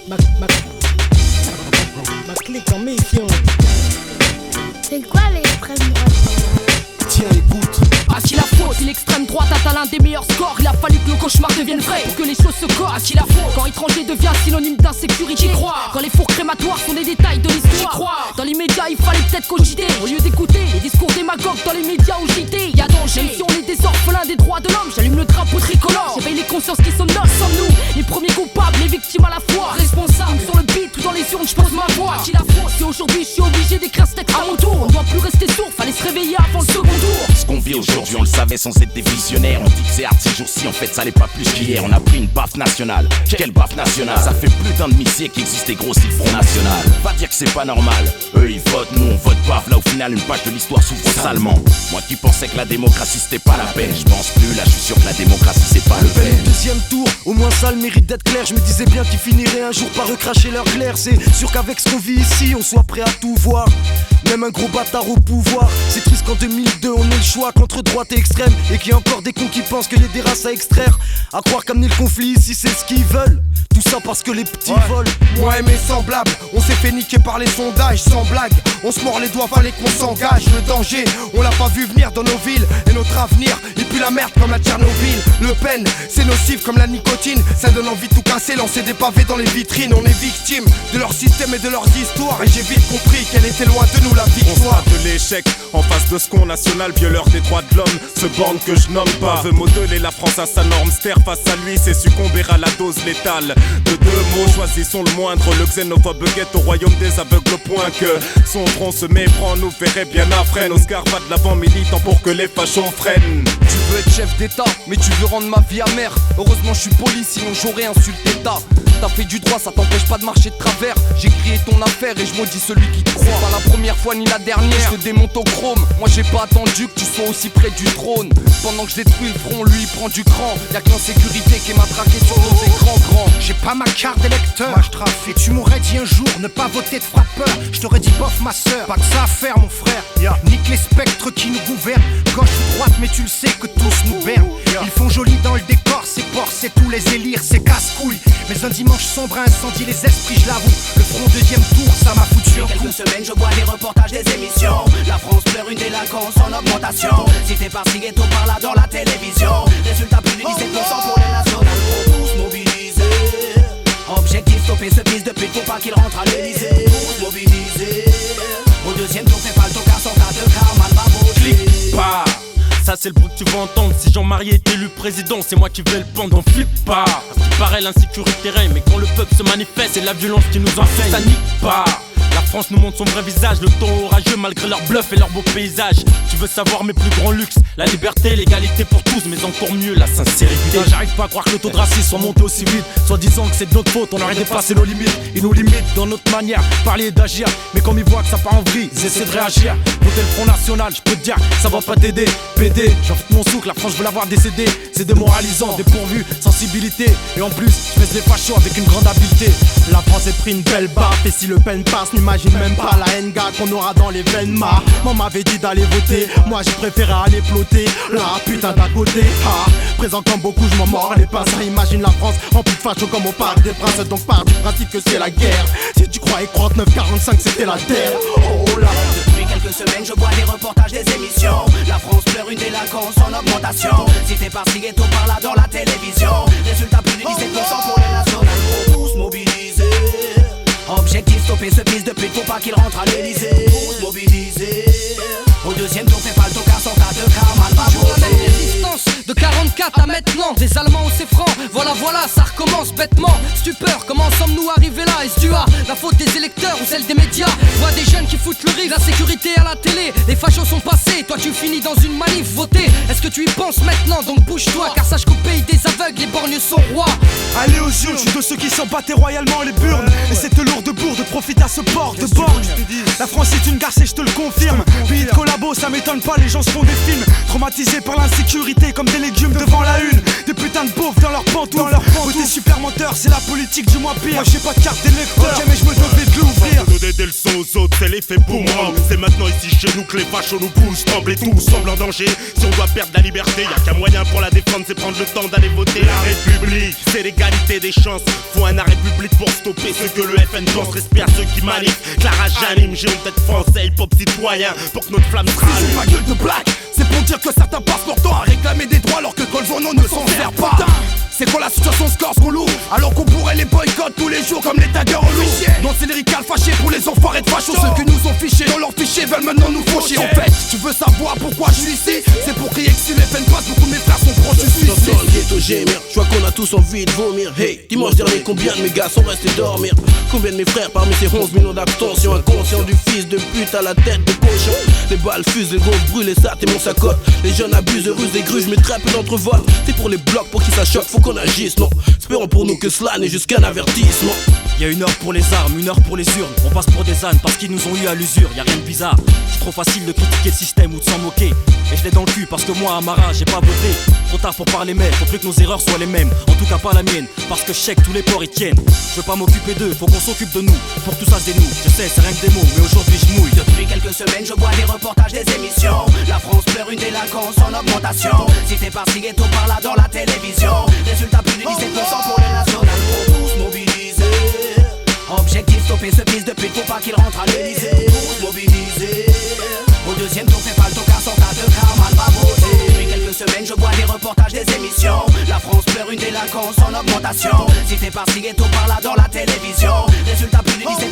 Ma clique en mission. C'est quoi l'extrême droite? Tiens, écoute. À qui la faute? Si l'extrême droite atteint l'un des meilleurs scores, il a fallu que le cauchemar devienne vrai pour que les choses se corrent. À qui la faute? Quand étranger devient synonyme d'insécurité, quand les fours crématoires sont des détails de l'histoire. Dans l'immédiat, il fallait peut-être cogiter au lieu d'écouter les discours démagogues dans les médias ou JT. Y'a danger. Même si on est des orphelins des droits de l'homme, j'allume le drapeau tricolore. J'éveille les consciences qui somnolent. Sommes-nous les premiers coupables, les victimes à la fois? Responsables sur le beat ou dans les urnes, je pose ma voix. À qui la faute? Si aujourd'hui je suis obligé d'écrire ce texte à mon tour, on doit plus rester sourd, fallait se réveiller avant le second tour. Ce qu'on vit aujourd'hui, on le savait sans être des visionnaires. On dit que c'est hard ces jours-ci, en fait ça l'est pas plus qu'hier. On a pris une baffe nationale. Quelle baffe nationale? Ça fait plus d'un demi-siècle qu'existe et grossit le Front National. Va dire que c'est pas normal. Eux ils votent, nous on vote baffe. Là au final une page de l'histoire s'ouvre salement. Moi qui pensais que la démocratie c'était pas la peine, je pense plus, là je suis sûr que la démocratie c'est pas le peine. Deuxième tour, au moins ça le mérite d'être clair. Je me disais bien qu'ils finiraient un jour par recracher leur clair. C'est sûr qu'avec ce qu'on vit ici, on soit prêt à tout voir. Même un gros bâtard au pouvoir. C'est triste qu'en 2002 on ait le choix qu'entre droite et extrême, et qu'il y a encore des cons qui pensent qu'il y a des races à extraire. À croire qu'amener le conflit ici c'est ce qu'ils veulent. Tout ça parce que les petits volent. Moi et mes semblables, on s'est fait niquer par les sondages. Sans blague, on se mord les doigts, fallait qu'on s'engage. Le danger, on l'a pas vu venir dans nos villes. Et notre avenir, il pue la merde comme la Tchernobyl. Le Pen, c'est nocif comme la nicotine. Ça donne envie de tout casser, lancer des pavés dans les vitrines. On est victime de leur système et de leurs histoires. Et j'ai vite compris qu'elle était loin de nous la victoire. On de l'échec en face de ce qu'on national, violeur des droits de l'homme. Ce borne que je nomme pas veut modeler la France à sa norme. Ster face à lui, c'est succomber à la dose létale. De deux mots, choisissons le moindre. Le xénophobe guette au royaume des aveugles au point que son front se méprend, nous verrait bien à freine. Oscar va de l'avant militant pour que les fachos freinent. Tu veux être chef d'état, mais tu veux rendre ma vie amère. Heureusement je suis poli, sinon j'aurais insulté ta. T'as fait du droit, ça t'empêche pas de marcher de travers. J'ai crié ton affaire et je maudis celui qui te croit. C'est pas la première fois ni la dernière, je te démonte au chrome. Moi j'ai pas attendu que tu sois aussi près du trône. Pendant que je détruis le front, lui il prend du cran. Y'a que l'insécurité qui m'a traqué sur nos écrans grands. J'ai pas ma carte d'électeur, moi je trafique. Tu m'aurais dit un jour ne pas voter de frappeur, je t'aurais dit bof ma soeur. Pas que ça à faire mon frère, nique les spectres qui nous gouvernent. Gauche ou droite mais tu le sais que tous nous bernent. Ils font joli dans le décor, c'est porcs, c'est tous les élires, c'est casse-couilles. Mais un dimanche sombre incendie les esprits, je l'avoue. Le front deuxième tour, ça m'a foutu en quelques semaines, je vois des reportages, des émissions. La France pleure une délinquance en augmentation. Cité par-ci, ghetto par-là dans la télévision. Résultat, plus de 17% pour les nationales. Tous mobilisés. Objectif, stopper ce fils de pute, faut pas qu'il rentre à l'Elysée. Tous mobilisés. Au deuxième tour, fais pas le tocard, sans tas de karma, va voter. Clique pas. Ça c'est le bruit que tu vas entendre. Si Jean-Marie est élu président, c'est moi qui vais le pendre. On flippe pas. À ce qui paraît l'insécurité règne, mais quand le peuple se manifeste, c'est la violence qui nous enseigne. Ça nique pas. La France nous montre son vrai visage, le temps orageux malgré leur bluff et leur beau paysage. Tu veux savoir mes plus grands luxes, la liberté, l'égalité pour tous, mais encore mieux la sincérité. Putain, j'arrive pas à croire que le taux de racisme soit monté aussi vite. Soit disant que c'est de notre faute, on aurait dépassé nos limites. Ils nous limitent dans notre manière, parler et d'agir. Mais comme ils voient que ça part en vrille, ils essaient de réagir. Voter le Front National, je peux te dire, ça va pas t'aider. PD, j'en fais mon souk, la France je veux l'avoir décédé. C'est démoralisant, dépourvu, sensibilité. Et en plus, je fais des fachos avec une grande habileté. La France est pris une belle baffe, et si Le Pen passe, n'imagine même pas la haine qu'on aura dans les veines. Maman m'avait dit d'aller voter, moi j'ai préféré aller ploter. La putain d'à côté, présent comme beaucoup, je m'en mords les pinces. Imagine la France remplie de fachos comme au Parc des Princes. Donc part du principe que c'est la guerre. Si tu croyais que 39-45 c'était la terre, oh là. Depuis quelques semaines, je vois des reportages, des émissions. La France pleure une délinquance en augmentation. Cité par-ci, ghetto par-là dans la télévision. Résultat, plus de 17% pour les nationales. Tous mobilisés. Objectif, stopper ce fils de pute, faut pas qu'il rentre à l'Elysée. Tous mobilisés. Au deuxième tour, fais pas le tocard, sans tas de karma, va voter. Résistance de 44 à maintenant, des Allemands au francs. Voilà, ça recommence bêtement. Stupeur, comment sommes-nous arrivés là? Est-ce dû à la faute des électeurs ou celle des médias? Vois des jeunes qui foutent le riz, la sécurité à la télé. Les fachos sont passés, toi tu finis dans une manif votée. Est-ce que tu y penses maintenant? Donc bouge-toi, car sache qu'au pays des aveugles, les borgnes sont rois. Allez aux yeux, je suis de ceux qui s'en battaient royalement les burnes. Et cette lourde bourde profite à ce port de borgne. La France est une garce et je te le confirme. Pays de collabo, ça m'étonne pas, les gens se font des films. Traumatisés par l'insécurité comme des légumes devant la une. Des putains de beaufs dans leurs pantoufles. Côté super menteur, c'est la politique du moins pire. Moi j'ai pas de carte d'électeur, ok mais je me devais de l'ouvrir. Nous donner des leçons aux autres, c'est l'effet boomerang. C'est maintenant ici chez nous que les fachos nous poussent. Trembler tout semble en danger. Si on doit perdre la liberté, y'a qu'un moyen pour la défendre, c'est prendre le temps d'aller voter. La République, c'est l'égalité des chances. Faut un arrêt public pour stopper ce que le FN pense. Respect à ceux qui manifestent. Clara j'anime, j'ai honte d'être français, hip-hop citoyen. Pour que notre flamme se rallume. Ma gueule de blague, c'est pour dire que certains passent leur temps à réclamer des droits alors que Colvono ne s'en sert pas. C'est quand la situation se corse qu'on loue, alors qu'on pourrait les boycotter tous les jours comme les taggers au loup. Non c'est les ricales fâchés pour les enfoirés de fachos. Ceux qui nous ont fichés dans leurs fichiers veulent maintenant nous faucher. En fait, tu veux savoir pourquoi je suis ici? C'est pour crier que si les FN passent, beaucoup de mes frères sont proches du suicide. Dans le ghetto gémir, je vois qu'on a tous envie de vomir. Hey, dimanche dernier combien de mes gars sont restés dormir? Combien de mes frères parmi ces 11 millions d'abstention? Inconscient du fils de pute à la tête de cochon. Les balles fusent, les gosses brûlent, les sats et mon sacote. Les jeunes abusent, rusent, des gruges, mais très peu d'entre volent. C'est pour les blocs, pour qui ça choque, faut qu'on agisse, non. Espérons pour nous que cela n'est juste qu'un avertissement. Y'a une heure pour les armes, une heure pour les urnes. On passe pour des ânes parce qu'ils nous ont eu à l'usure. Y'a rien de bizarre, c'est trop facile de critiquer le système ou de s'en moquer. Et je l'ai dans le cul parce que moi, Amara, j'ai pas voté. Trop tard pour parler mais faut plus que nos erreurs soient les mêmes. En tout cas pas la mienne, parce que je sais que tous les ports y tiennent. Je veux pas m'occuper d'eux, faut qu'on s'occupe de nous. Pour tout ça se dénoue, je sais c'est rien que des mots, mais aujourd'hui je mouille. Depuis quelques semaines je vois des reportages, des émissions. La France pleure une délinquance en augmentation. Cité par-ci, ghetto par-là dans la télévision. Résultat plus de 17% pour les nationales. Pour tous mobiliser. Objectif stopper ce fils de pute, faut pas qu'il rentre à l'Elysée. Tous mobiliser. Au deuxième tour fais pas le tocard, sans tas de karma, va voter. Depuis quelques semaines je vois des reportages, des émissions. La France pleure une délinquance en augmentation. Cité par-ci, ghetto par-là dans la télévision. Résultat plus de 17%